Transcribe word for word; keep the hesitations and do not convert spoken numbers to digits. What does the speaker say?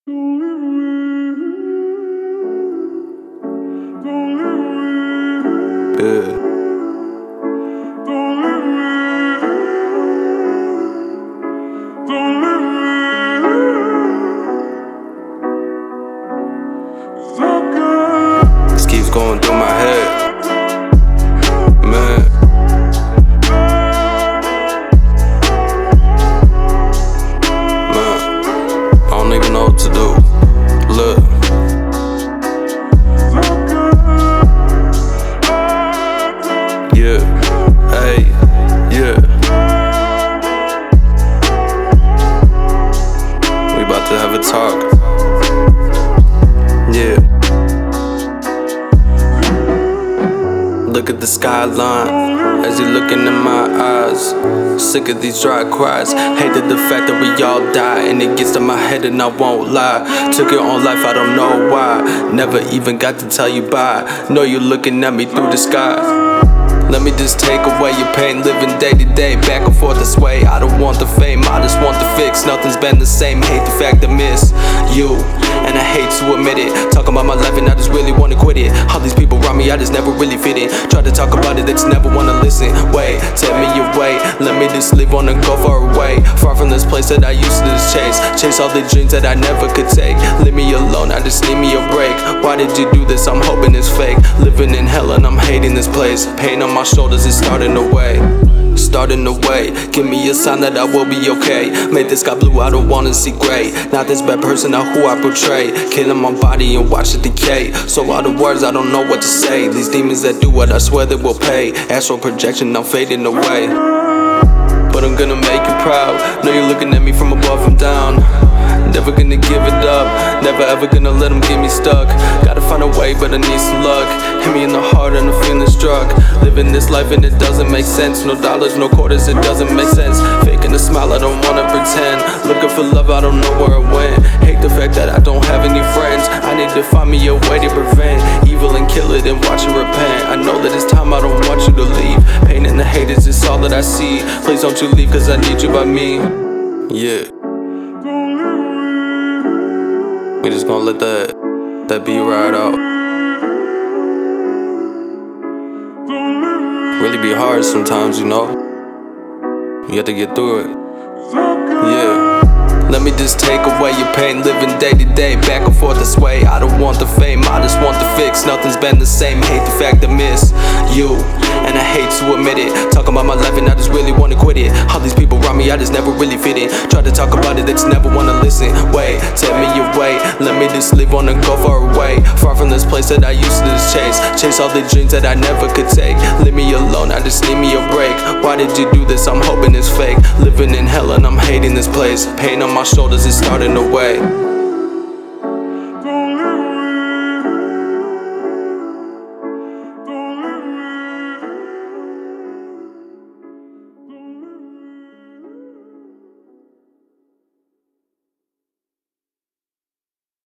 Yeah. This keeps going through my head, man. Man, I don't even know what to do. Look. Yeah, hey, yeah. We about to have a talk. Yeah. Look at the skyline as you're looking in my eyes. Sick of these dry cries. Hated the fact that we all die, and it gets to my head and I won't lie. Took your own life, I don't know why. Never even got to tell you bye. Know you're looking at me through the sky. Let me just take away your pain, living day to day, back and forth this way. I don't want the fame, I just want the fix. Nothing's been the same, hate the fact I miss you, and I hate to admit it. Talking about my life and I just really wanna quit it. All these people around me, I just never really fit in. Try to talk about it, they just never wanna listen. Wait, take me away, let me just live on and go far away. Far from this place that I used to just chase. Chase all the dreams that I never could take. Leave me alone, I just need me a break. Why did you do this? I'm hoping it's fake. Living in hell and I'm hating this place. Pain on my shoulders is starting to weigh, starting to weigh. Give me a sign that I will be okay. Made this sky blue, I don't wanna see gray. Not this bad person, not who I portray. Killing my body and watch it decay. So all the words, I don't know what to say. These demons that do what I swear they will pay. Astral projection, I'm fading away. But I'm gonna make you proud. Know you're looking at me from above and down. Never gonna give it up, never ever gonna let them get me stuck. Gotta find a way, but I need some luck. Hit me in the heart and I'm feeling struck. Living this life and it doesn't make sense. No dollars, no quarters, it doesn't make sense. Faking a smile, I don't wanna pretend. Looking for love, I don't know where it went. Hate the fact that I don't have any friends. I need to find me a way to prevent evil and kill it and watch it repent. I know that it's time, I don't want you to leave. Pain and the hate is just all that I see. Please don't you leave, cause I need you by me. Yeah. We just gonna let that, that beat ride out. Really be hard sometimes, you know. You have to get through it. Yeah. Let me just take away your pain, living day to day, back and forth this way. I don't want the fame, I just want the fix. Nothing's been the same, hate the fact I miss you, and I hate to admit it. Talking about my life and I just really wanna quit it. All these people around me, I just never really fit in. Try to talk about it, they just never wanna listen. Wait, take me away, let me just live on and go far away. Far from this place that I used to just chase. Chase all the dreams that I never could take. Leave me alone, I just need me a break. Why did you do this? I'm hoping it's fake. Living in hell and I'm hating this place. Pain on my shoulders is starting to weigh.